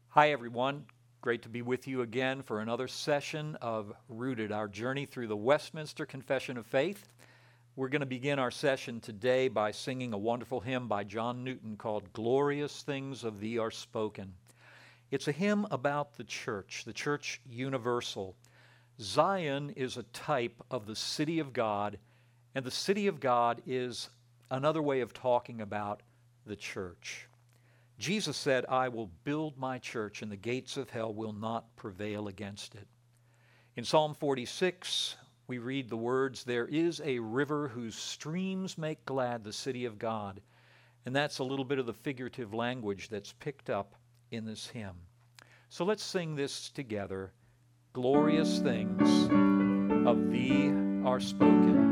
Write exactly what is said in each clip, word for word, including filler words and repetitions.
Hi, everyone. Great to be with you again for another session of Rooted, our journey through the Westminster Confession of Faith. We're going to begin our session today by singing a wonderful hymn by John Newton called Glorious Things of Thee Are Spoken. It's a hymn about the church, the church universal. Zion is a type of the city of God, and the city of God is another way of talking about the church. Jesus said, I will build my church, and the gates of hell will not prevail against it. In Psalm forty-six, we read the words, There is a river whose streams make glad the city of God. And that's a little bit of the figurative language that's picked up in this hymn. So let's sing this together. Glorious things of thee are spoken.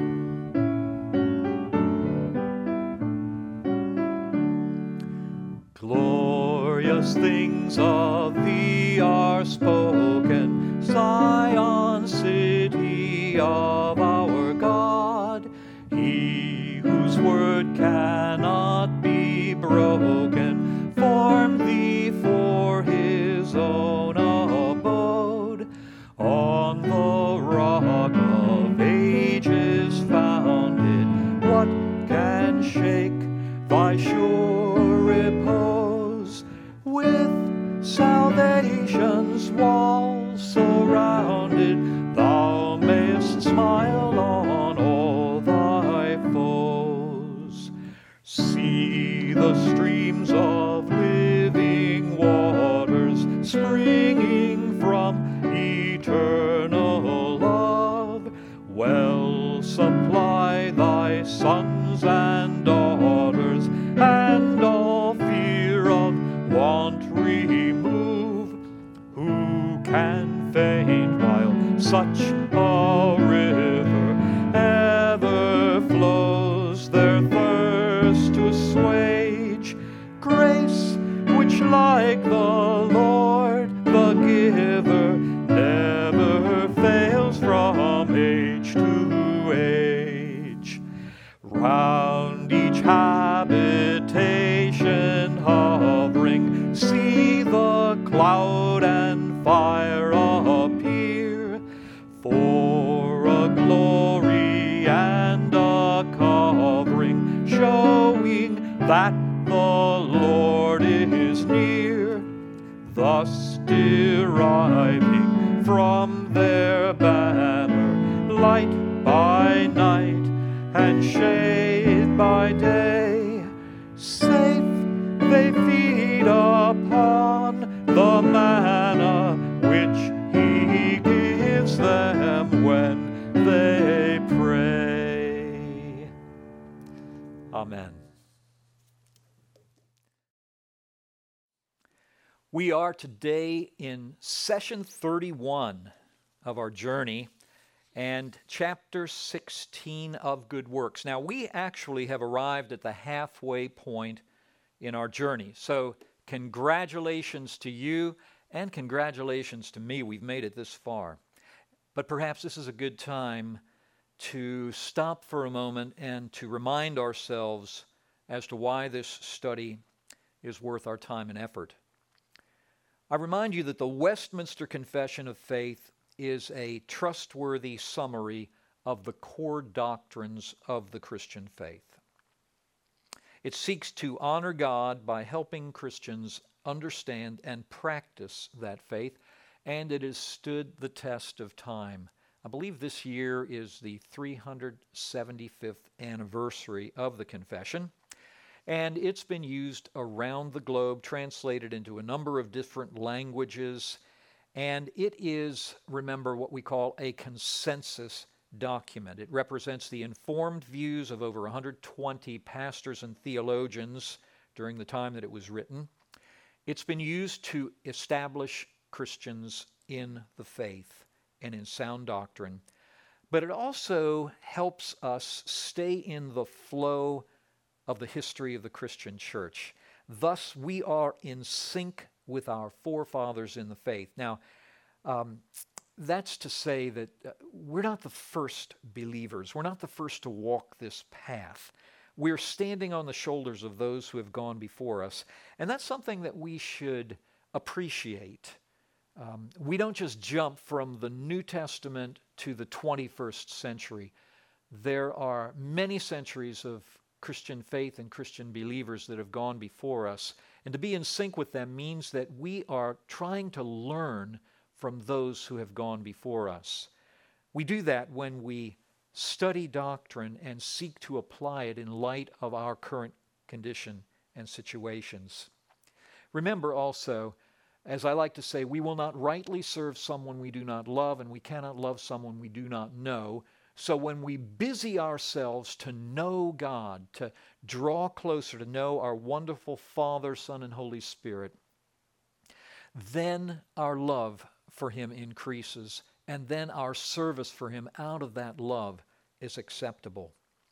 Glorious things of thee are spoken, Zion, city of our God. He whose word cannot be broken, formed thee for his own abode. On the rock of ages founded, what can shake thy sure repose? With salvation's walls surrounded, thou mayest smile on all thy foes. See the streams of living waters springing from eternal love. Well supply thy sons and daughters, and all fear of want remove. Who can faint while such a river ever flows, their thirst to assuage? Grace which like the Lord the giver never fails from age to age. Round each habitation hovering, see the cloud and fire appear, for a glory and a covering, showing that the Lord is near. Thus deriving from their banner light by night and shade by day, safe they feed upon the manna which he gives them when they pray. Amen. We are today in session thirty-one of our journey and chapter sixteen of Good Works. Now, we actually have arrived at the halfway point in our journey. So, congratulations to you and congratulations to me. We've made it this far. But perhaps this is a good time to stop for a moment and to remind ourselves as to why this study is worth our time and effort. I remind you that the Westminster Confession of Faith is a trustworthy summary of the core doctrines of the Christian faith. It seeks to honor God by helping Christians understand and practice that faith, and it has stood the test of time. I believe this year is the three hundred seventy-fifth anniversary of the confession, and it's been used around the globe, translated into a number of different languages, and it is, remember, what we call a consensus document. It represents the informed views of over one hundred twenty pastors and theologians during the time that it was written. It's been used to establish Christians in the faith and in sound doctrine, but it also helps us stay in the flow of the history of the Christian church. Thus, we are in sync with our forefathers in the faith. Now, um, that's to say that uh, we're not the first believers. We're not the first to walk this path. We're standing on the shoulders of those who have gone before us. And that's something that we should appreciate. Um, we don't just jump from the New Testament to the twenty-first century. There are many centuries of Christian faith and Christian believers that have gone before us, and to be in sync with them means that we are trying to learn from those who have gone before us. We do that when we study doctrine and seek to apply it in light of our current condition and situations. Remember also, as I like to say, we will not rightly serve someone we do not love, and we cannot love someone we do not know. So when we busy ourselves to know God, to draw closer, to know our wonderful Father, Son, and Holy Spirit, then our love for Him increases, and then our service for Him out of that love is acceptable.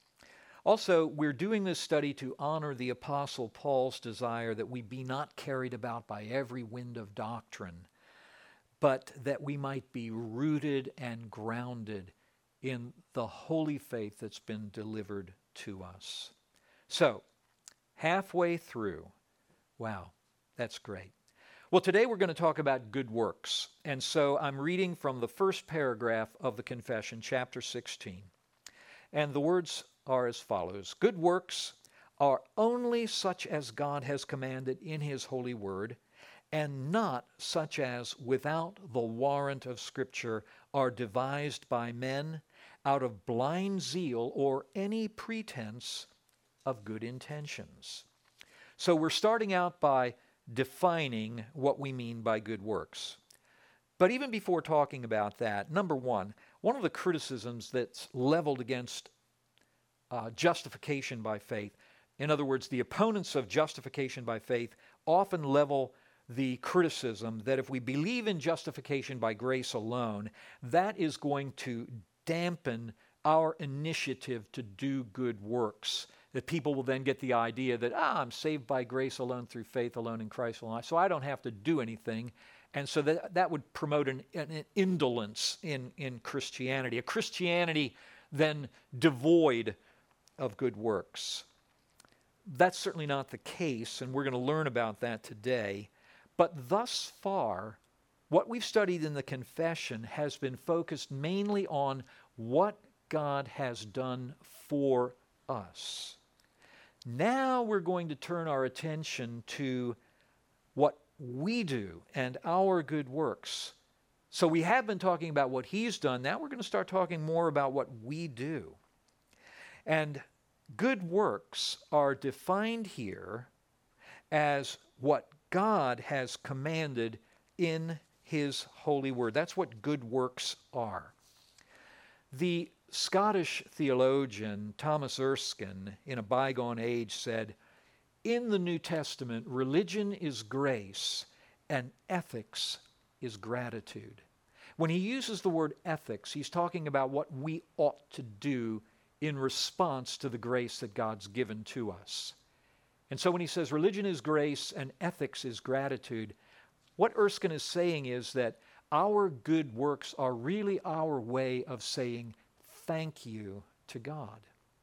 Also, we're doing this study to honor the Apostle Paul's desire that we be not carried about by every wind of doctrine, but that we might be rooted and grounded in the holy faith that's been delivered to us. So, halfway through, wow, that's great. Well, today we're going to talk about good works. And so I'm reading from the first paragraph of the Confession, chapter sixteen. And the words are as follows. Good works are only such as God has commanded in His holy word, and not such as without the warrant of Scripture are devised by men out of blind zeal or any pretense of good intentions. So we're starting out by defining what we mean by good works. But even before talking about that, number one, one of the criticisms that's leveled against uh, justification by faith, in other words, the opponents of justification by faith often level the criticism that if we believe in justification by grace alone, that is going to dampen our initiative to do good works. That people will then get the idea that, ah, I'm saved by grace alone, through faith alone, in Christ alone, so I don't have to do anything. And so that, that would promote an, an indolence in, in Christianity, a Christianity then devoid of good works. That's certainly not the case, and we're going to learn about that today. But thus far, what we've studied in the confession has been focused mainly on what God has done for us. Now we're going to turn our attention to what we do and our good works. So we have been talking about what He's done. Now we're going to start talking more about what we do. And good works are defined here as what God has commanded in His holy word. That's what good works are. The Scottish theologian Thomas Erskine, in a bygone age, said, in the New Testament, religion is grace and ethics is gratitude. When he uses the word ethics, he's talking about what we ought to do in response to the grace that God's given to us. And so when he says religion is grace and ethics is gratitude, what Erskine is saying is that our good works are really our way of saying thank you to God.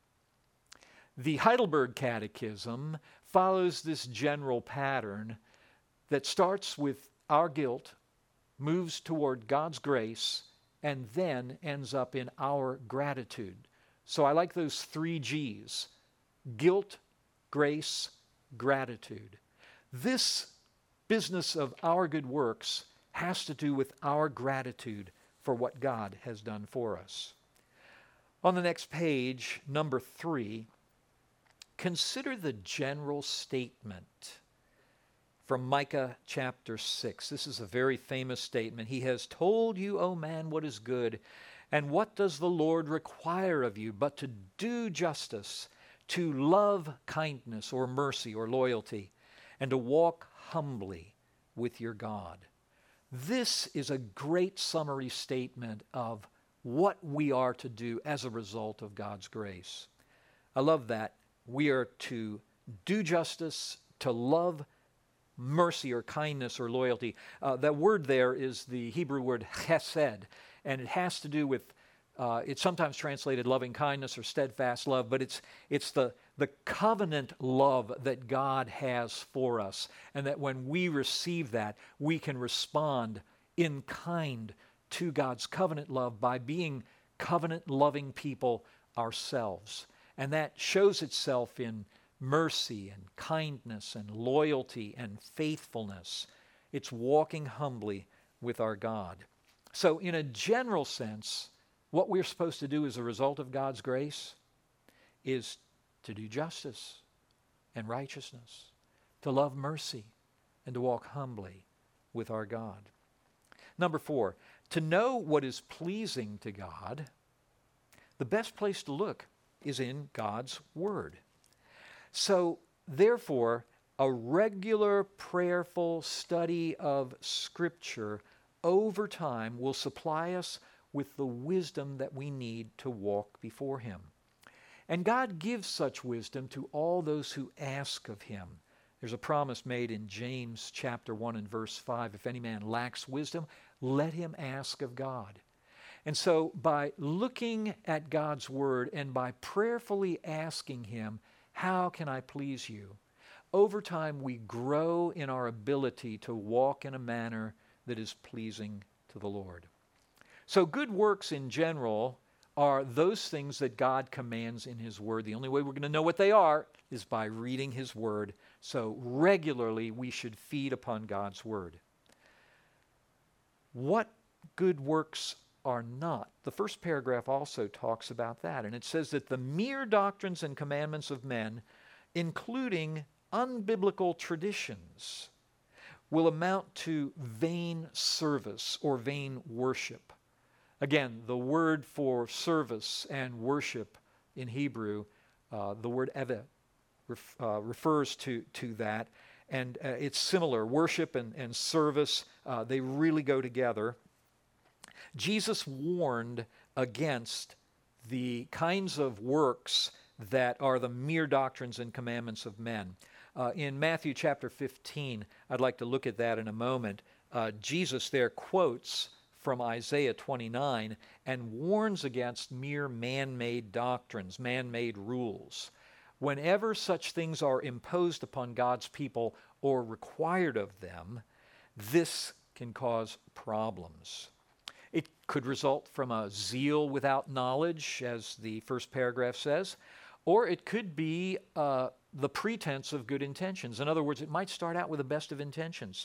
The Heidelberg Catechism follows this general pattern that starts with our guilt, moves toward God's grace, and then ends up in our gratitude. So I like those three G's: guilt, grace, gratitude. This business of our good works has to do with our gratitude for what God has done for us. On the next page, number three, consider the general statement from Micah chapter six. This is a very famous statement. He has told you, O man, what is good, and what does the Lord require of you but to do justice, to love kindness or mercy or loyalty, and to walk humbly with your God. This is a great summary statement of what we are to do as a result of God's grace. I love that. We are to do justice, to love mercy or kindness or loyalty. Uh, that word there is the Hebrew word chesed, and it has to do with Uh, it's sometimes translated loving kindness or steadfast love, but it's it's the the covenant love that God has for us, and that when we receive that, we can respond in kind to God's covenant love by being covenant-loving people ourselves. And that shows itself in mercy and kindness and loyalty and faithfulness. It's walking humbly with our God. So in a general sense, what we're supposed to do as a result of God's grace is to do justice and righteousness, to love mercy, and to walk humbly with our God. Number four, to know what is pleasing to God, the best place to look is in God's Word. So, therefore, a regular prayerful study of Scripture over time will supply us with the wisdom that we need to walk before Him. And God gives such wisdom to all those who ask of Him. There's a promise made in James chapter one and verse five, if any man lacks wisdom, let him ask of God. And so by looking at God's Word and by prayerfully asking Him, how can I please you? Over time we grow in our ability to walk in a manner that is pleasing to the Lord. So good works in general are those things that God commands in His Word. The only way we're going to know what they are is by reading His Word. So regularly we should feed upon God's Word. What good works are not? The first paragraph also talks about that, and it says that the mere doctrines and commandments of men, including unbiblical traditions, will amount to vain service or vain worship. Again, the word for service and worship in Hebrew, uh, the word eved, ref, uh, refers to, to that. And uh, it's similar. Worship and, and service, uh, they really go together. Jesus warned against the kinds of works that are the mere doctrines and commandments of men. Uh, in Matthew chapter fifteen, I'd like to look at that in a moment. Uh, Jesus there quotes from Isaiah twenty-nine and warns against mere man-made doctrines, man-made rules. Whenever such things are imposed upon God's people or required of them, this can cause problems. It could result from a zeal without knowledge, as the first paragraph says, or it could be uh, the pretense of good intentions. In other words, it might start out with the best of intentions.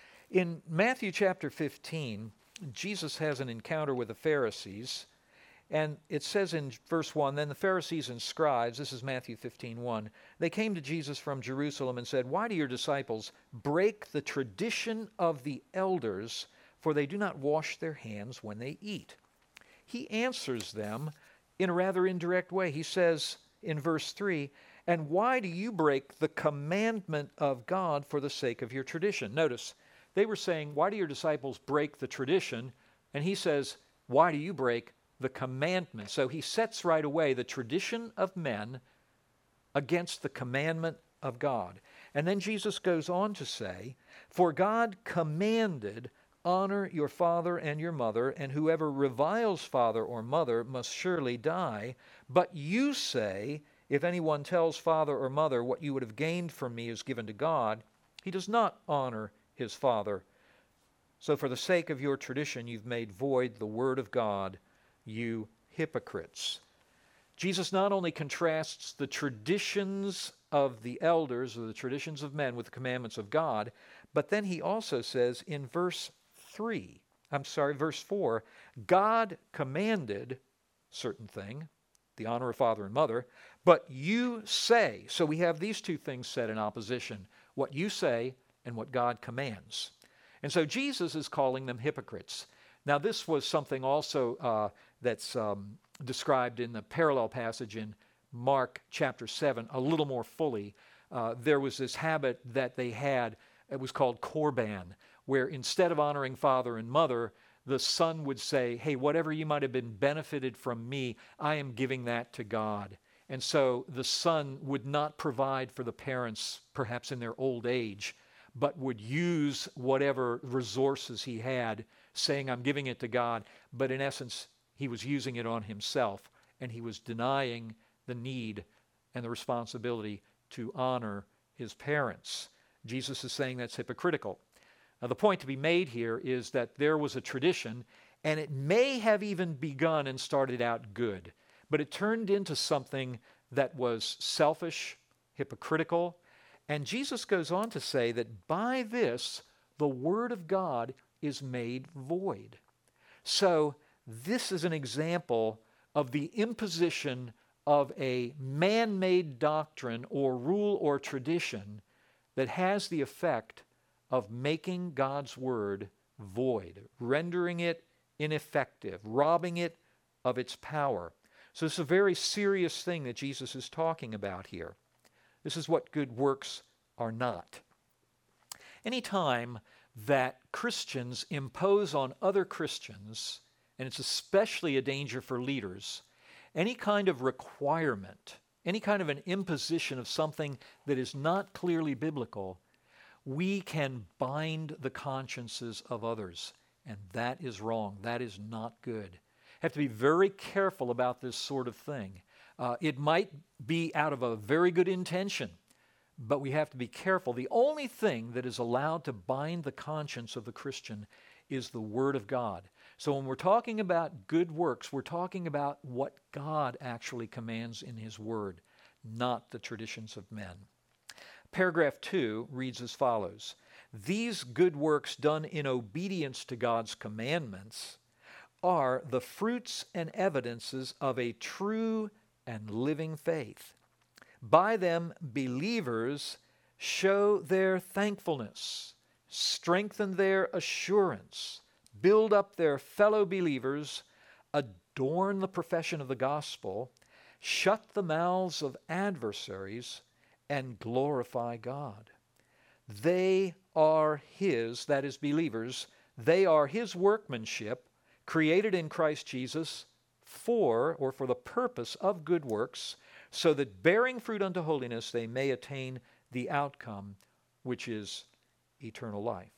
In Matthew chapter fifteen, Jesus has an encounter with the Pharisees, and it says in verse one, then the Pharisees and scribes, this is Matthew fifteen one, they came to Jesus from Jerusalem and said, why do your disciples break the tradition of the elders, for they do not wash their hands when they eat? He answers them in a rather indirect way. He says in verse three, and why do you break the commandment of God for the sake of your tradition? Notice, they were saying, why do your disciples break the tradition? And he says, why do you break the commandment? So he sets right away the tradition of men against the commandment of God. And then Jesus goes on to say, for God commanded, honor your father and your mother, and whoever reviles father or mother must surely die. But you say, if anyone tells father or mother what you would have gained from me is given to God, he does not honor his father. So for the sake of your tradition, you've made void the word of God, you hypocrites. Jesus not only contrasts the traditions of the elders or the traditions of men with the commandments of God, but then he also says in verse three, I'm sorry, verse four, God commanded certain thing, the honor of father and mother, but you say, so we have these two things set in opposition, what you say and what God commands. And so Jesus is calling them hypocrites. Now this was something also uh, that's um, described in the parallel passage in Mark chapter seven a little more fully. Uh, there was this habit that they had, it was called korban, where instead of honoring father and mother, the son would say, hey, whatever you might have been benefited from me, I am giving that to God. And so the son would not provide for the parents, perhaps in their old age, but would use whatever resources he had, saying, I'm giving it to God. But in essence, he was using it on himself, and he was denying the need and the responsibility to honor his parents. Jesus is saying that's hypocritical. Now, the point to be made here is that there was a tradition, and it may have even begun and started out good, but it turned into something that was selfish, hypocritical, and Jesus goes on to say that by this, the Word of God is made void. So, this is an example of the imposition of a man-made doctrine or rule or tradition that has the effect of making God's Word void, rendering it ineffective, robbing it of its power. So this is a very serious thing that Jesus is talking about here. This is what good works are not. Any time that Christians impose on other Christians, and it's especially a danger for leaders, any kind of requirement, any kind of an imposition of something that is not clearly biblical, we can bind the consciences of others. And that is wrong. That is not good. Have to be very careful about this sort of thing. Uh, it might be out of a very good intention, but we have to be careful. The only thing that is allowed to bind the conscience of the Christian is the Word of God. So when we're talking about good works, we're talking about what God actually commands in His Word, not the traditions of men. Paragraph two reads as follows: "These good works done in obedience to God's commandments are the fruits and evidences of a true and living faith. By them, believers show their thankfulness, strengthen their assurance, build up their fellow believers, adorn the profession of the gospel, shut the mouths of adversaries, and glorify God. They are His," that is believers, "they are His workmanship, created in Christ Jesus for, or for the purpose of good works, so that bearing fruit unto holiness they may attain the outcome, which is eternal life."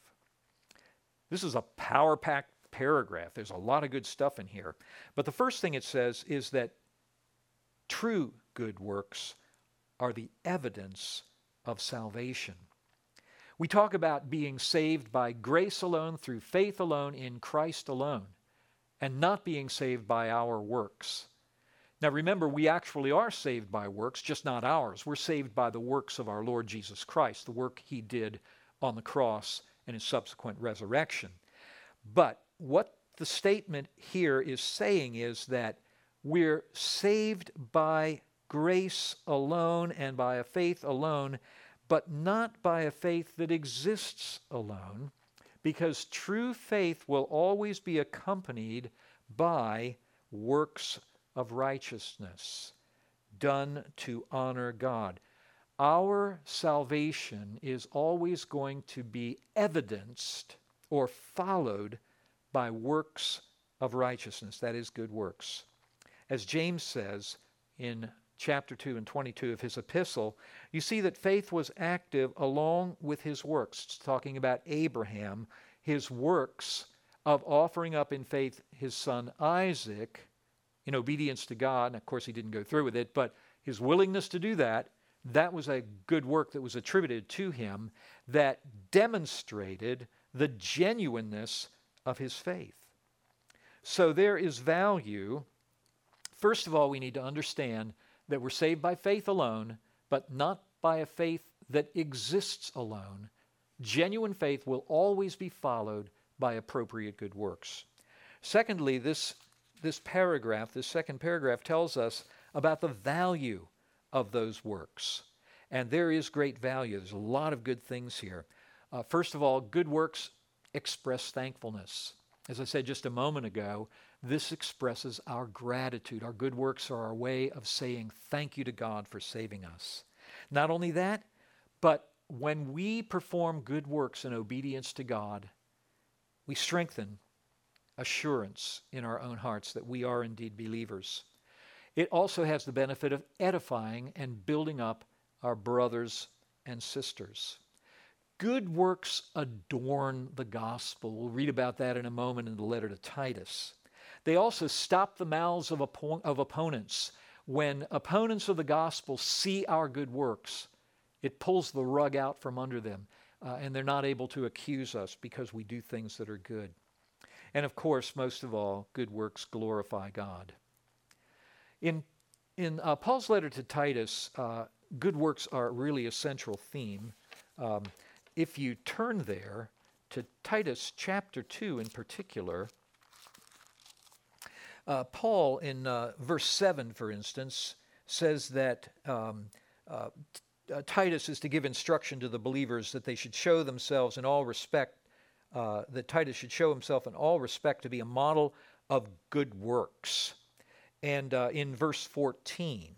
This is a power-packed paragraph. There's a lot of good stuff in here. But the first thing it says is that true good works are the evidence of salvation. We talk about being saved by grace alone, through faith alone, in Christ alone, and not being saved by our works. Now remember, we actually are saved by works, just not ours. We're saved by the works of our Lord Jesus Christ, the work He did on the cross and His subsequent resurrection. But what the statement here is saying is that we're saved by grace alone and by a faith alone, but not by a faith that exists alone, because true faith will always be accompanied by works of righteousness done to honor God. Our salvation is always going to be evidenced or followed by works of righteousness, that is, good works. As James says in chapter two and twenty-two of his epistle, you see that faith was active along with his works. It's talking about Abraham, his works of offering up in faith his son Isaac in obedience to God. And of course, he didn't go through with it, but his willingness to do that, that was a good work that was attributed to him that demonstrated the genuineness of his faith. So there is value. First of all, we need to understand that we're saved by faith alone, but not by a faith that exists alone. Genuine faith will always be followed by appropriate good works. Secondly, this, this paragraph, this second paragraph, tells us about the value of those works. And there is great value. There's a lot of good things here. Uh, first of all, good works express thankfulness. As I said just a moment ago, this expresses our gratitude. Our good works are our way of saying thank you to God for saving us. Not only that, but when we perform good works in obedience to God, we strengthen assurance in our own hearts that we are indeed believers. It also has the benefit of edifying and building up our brothers and sisters. Good works adorn the gospel. We'll read about that in a moment in the letter to Titus. They also stop the mouths of, oppo- of opponents. When opponents of the gospel see our good works, it pulls the rug out from under them, uh, and they're not able to accuse us because we do things that are good. And of course, most of all, good works glorify God. In, in uh, Paul's letter to Titus, uh, good works are really a central theme. Um, if you turn there to Titus chapter two in particular, uh, Paul in uh, verse seven, for instance, says that um, uh, t- uh, Titus is to give instruction to the believers that they should show themselves in all respect, uh, that Titus should show himself in all respect to be a model of good works. And uh, in verse fourteen,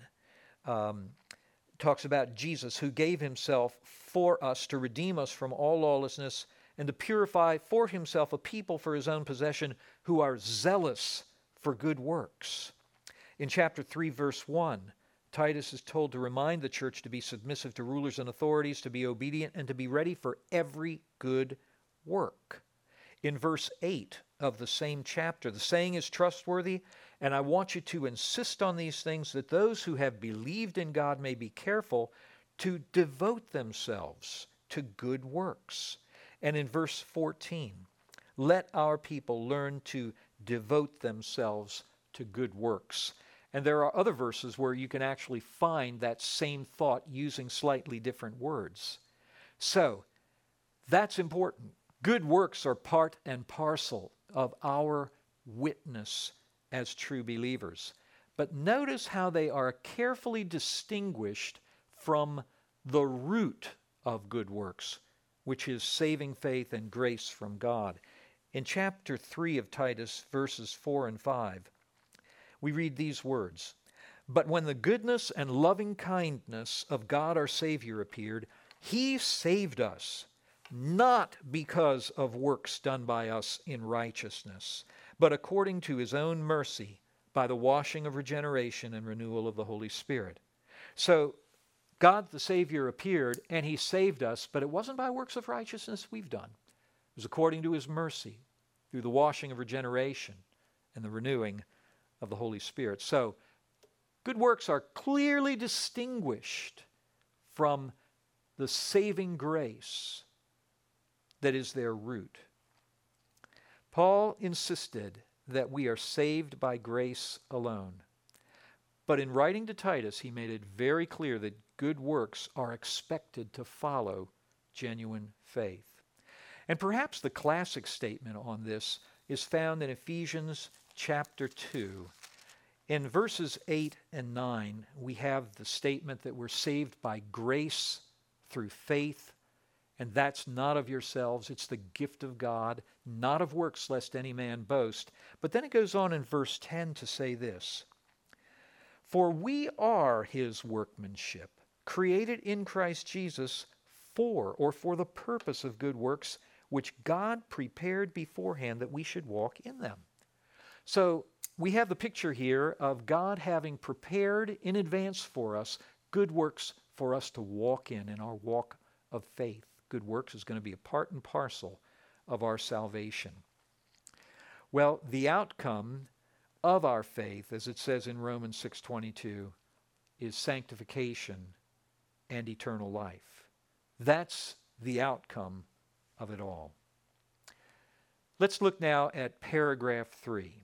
um, talks about Jesus, who gave himself for us to redeem us from all lawlessness and to purify for himself a people for his own possession who are zealous for good works. In chapter three, verse one, Titus is told to remind the church to be submissive to rulers and authorities, to be obedient, and to be ready for every good work. In verse eight of the same chapter, the saying is trustworthy, and I want you to insist on these things, that those who have believed in God may be careful to devote themselves to good works. And in verse fourteen, let our people learn to devote themselves to good works. And there are other verses where you can actually find that same thought using slightly different words. So, that's important. Good works are part and parcel of our witness as true believers. But notice how they are carefully distinguished from the root of good works, which is saving faith and grace from God. In chapter three of Titus, verses four and five, we read these words, "But when the goodness and loving kindness of God our Savior appeared, he saved us, not because of works done by us in righteousness, but according to his own mercy, by the washing of regeneration and renewal of the Holy Spirit." So, God the Savior appeared and he saved us, but it wasn't by works of righteousness we've done. It was according to his mercy, through the washing of regeneration and the renewing of the Holy Spirit. So, good works are clearly distinguished from the saving grace that is their root. Paul insisted that we are saved by grace alone. But in writing to Titus, he made it very clear that good works are expected to follow genuine faith. And perhaps the classic statement on this is found in Ephesians chapter two. In verses eight and nine, we have the statement that we're saved by grace through faith, and that's not of yourselves, it's the gift of God, not of works, lest any man boast. But then it goes on in verse ten to say this, "For we are his workmanship, created in Christ Jesus for, or for the purpose of good works, which God prepared beforehand that we should walk in them." So we have the picture here of God having prepared in advance for us good works for us to walk in, in our walk of faith. Good works is going to be a part and parcel of our salvation. Well, the outcome of our faith, as it says in Romans six twenty-two, is sanctification and eternal life. That's the outcome of it all. Let's look now at paragraph three.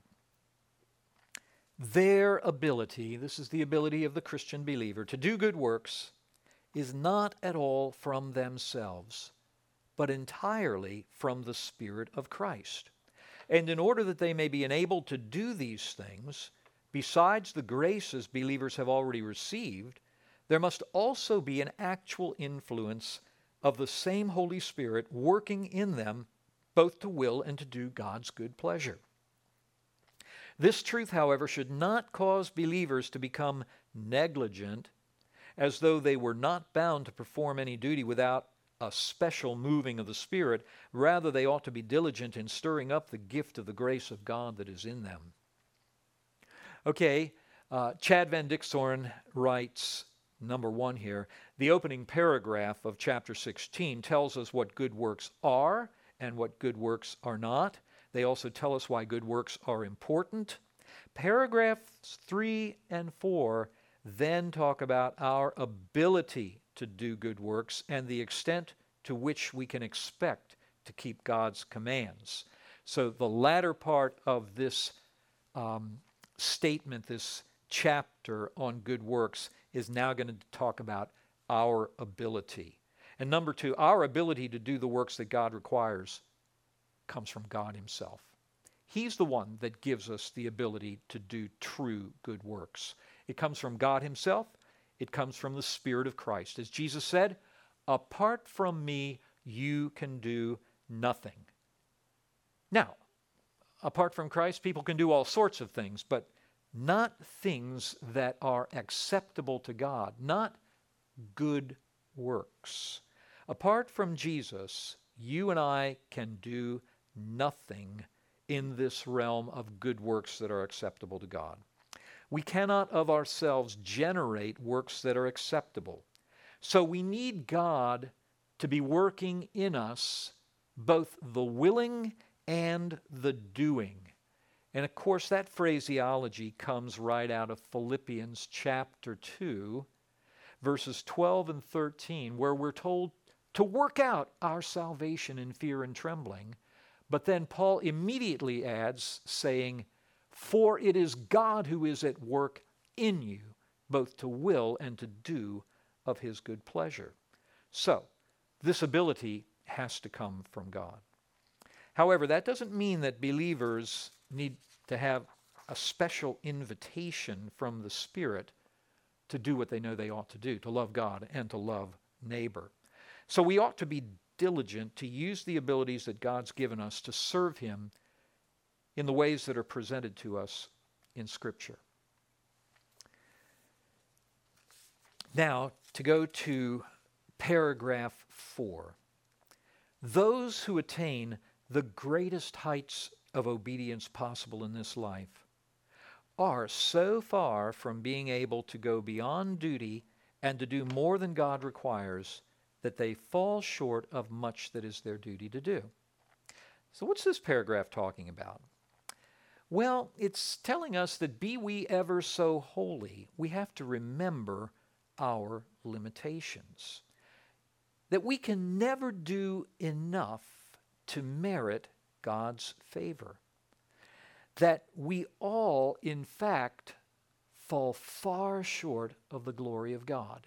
Their ability, this is the ability of the Christian believer, to do good works is not at all from themselves, but entirely from the Spirit of Christ. And in order that they may be enabled to do these things, besides the graces believers have already received, there must also be an actual influence of the same Holy Spirit working in them, both to will and to do God's good pleasure. This truth, however, should not cause believers to become negligent, as though they were not bound to perform any duty without a special moving of the Spirit. Rather, they ought to be diligent in stirring up the gift of the grace of God that is in them. Okay, uh, Chad Van Dixthorn writes, number one here, the opening paragraph of chapter sixteen tells us what good works are and what good works are not. They also tell us why good works are important. Paragraphs three and four then talk about our ability to do good works and the extent to which we can expect to keep God's commands. So the latter part of this um, statement, this chapter on good works, is now going to talk about our ability. And number two, our ability to do the works that God requires comes from God himself. He's the one that gives us the ability to do true good works. It comes from God himself. It comes from the Spirit of Christ. As Jesus said, apart from me, you can do nothing. Now, apart from Christ, people can do all sorts of things, but not things that are acceptable to God, not good works. Apart from Jesus, you and I can do nothing in this realm of good works that are acceptable to God. We cannot of ourselves generate works that are acceptable. So we need God to be working in us both the willing and the doing. And of course, that phraseology comes right out of Philippians chapter two, verses twelve and thirteen, where we're told to work out our salvation in fear and trembling. But then Paul immediately adds, saying, for it is God who is at work in you, both to will and to do of his good pleasure. So, this ability has to come from God. However, that doesn't mean that believers need to have a special invitation from the Spirit to do what they know they ought to do, to love God and to love neighbor. So we ought to be diligent to use the abilities that God's given us to serve him in the ways that are presented to us in Scripture. Now, to go to paragraph four. Those who attain the greatest heights of obedience possible in this life are so far from being able to go beyond duty and to do more than God requires that they fall short of much that is their duty to do. So what's this paragraph talking about? Well, it's telling us that be we ever so holy, we have to remember our limitations. That we can never do enough to merit God's favor. That we all, in fact, fall far short of the glory of God.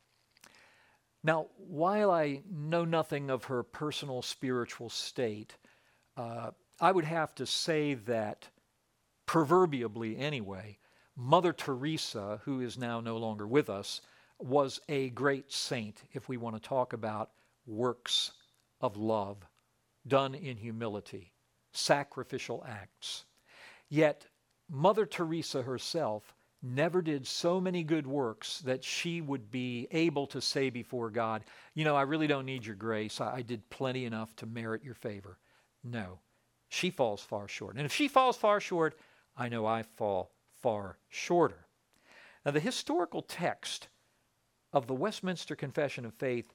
Now, while I know nothing of her personal spiritual state, uh, I would have to say that, proverbially anyway, Mother Teresa, who is now no longer with us, was a great saint if we want to talk about works of love done in humility, sacrificial acts. Yet, Mother Teresa herself never did so many good works that she would be able to say before God, you know, I really don't need your grace. I, I did plenty enough to merit your favor. No, she falls far short. And if she falls far short, I know I fall far shorter. Now, the historical text of the Westminster Confession of Faith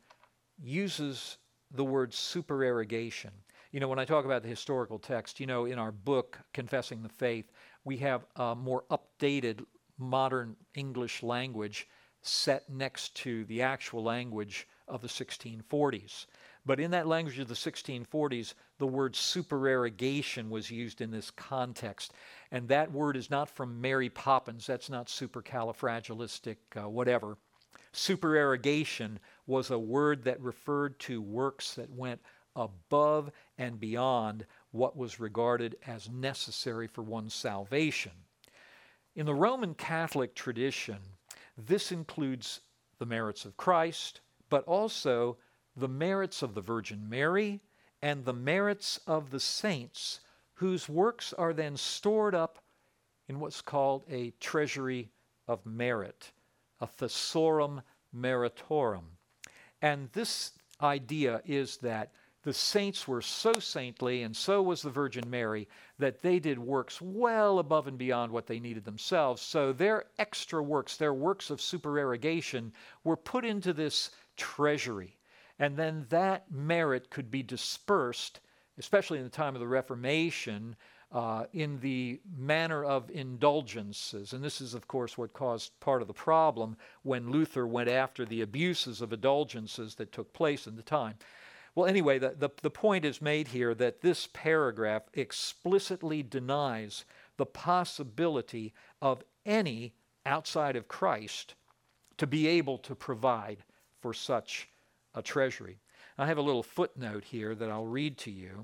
uses the word supererogation. You know, when I talk about the historical text, you know, in our book, Confessing the Faith, we have a more updated modern English language set next to the actual language of the sixteen forties. But in that language of the sixteen forties, the word supererogation was used in this context. And that word is not from Mary Poppins. That's not supercalifragilistic, uh, whatever. Supererogation was a word that referred to works that went above and beyond what was regarded as necessary for one's salvation. In the Roman Catholic tradition, this includes the merits of Christ, but also the merits of the Virgin Mary and the merits of the saints, whose works are then stored up in what's called a treasury of merit, a thesaurus meritorum. And this idea is that the saints were so saintly, and so was the Virgin Mary, that they did works well above and beyond what they needed themselves. So their extra works, their works of supererogation, were put into this treasury. And then that merit could be dispersed especially in the time of the Reformation, uh, in the manner of indulgences. And this is, of course, what caused part of the problem when Luther went after the abuses of indulgences that took place in the time. Well, anyway, the, the, the point is made here that this paragraph explicitly denies the possibility of any outside of Christ to be able to provide for such a treasury. I have a little footnote here that I'll read to you.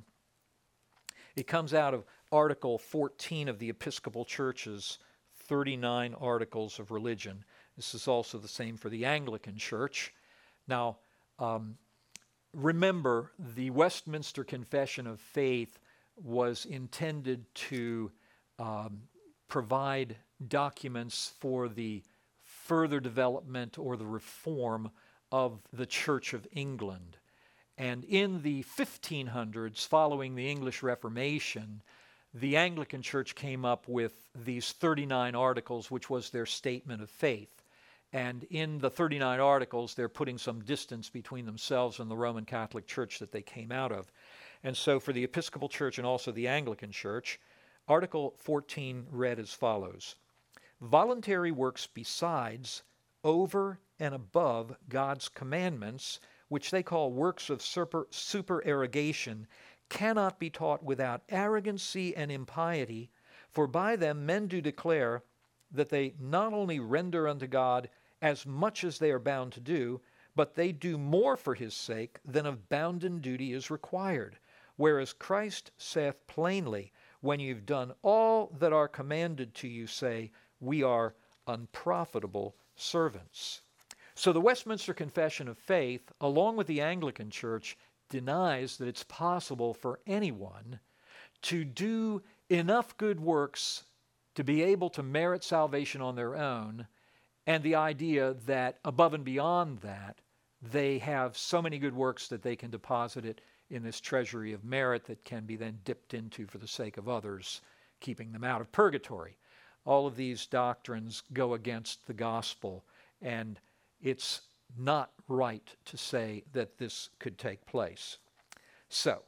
It comes out of Article fourteen of the Episcopal Church's thirty-nine Articles of Religion. This is also the same for the Anglican Church. Now, um, remember, the Westminster Confession of Faith was intended to um, provide documents for the further development or the reform of the Church of England. And in the fifteen hundreds, following the English Reformation, the Anglican Church came up with these thirty-nine articles, which was their statement of faith. And in the thirty-nine articles, they're putting some distance between themselves and the Roman Catholic Church that they came out of. And so for the Episcopal Church and also the Anglican Church, Article fourteen read as follows: voluntary works besides, over and above God's commandments, which they call works of super, supererogation, cannot be taught without arrogancy and impiety, for by them men do declare that they not only render unto God as much as they are bound to do, but they do more for his sake than of bounden duty is required. Whereas Christ saith plainly, when you've done all that are commanded to you, say, we are unprofitable servants. So the Westminster Confession of Faith, along with the Anglican Church, denies that it's possible for anyone to do enough good works to be able to merit salvation on their own, and the idea that above and beyond that, they have so many good works that they can deposit it in this treasury of merit that can be then dipped into for the sake of others, keeping them out of purgatory. All of these doctrines go against the gospel, and it's not right to say that this could take place. So,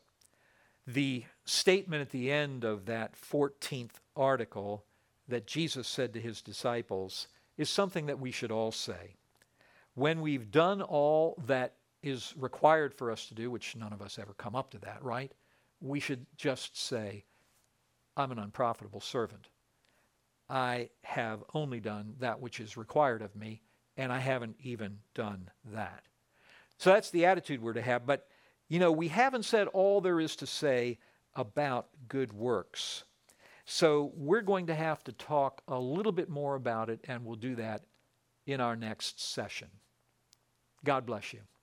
the statement at the end of that fourteenth article that Jesus said to his disciples is something that we should all say. When we've done all that is required for us to do, which none of us ever come up to that, right? We should just say, I'm an unprofitable servant. I have only done that which is required of me, and I haven't even done that. So that's the attitude we're to have. But, you know, we haven't said all there is to say about good works. So we're going to have to talk a little bit more about it, and we'll do that in our next session. God bless you.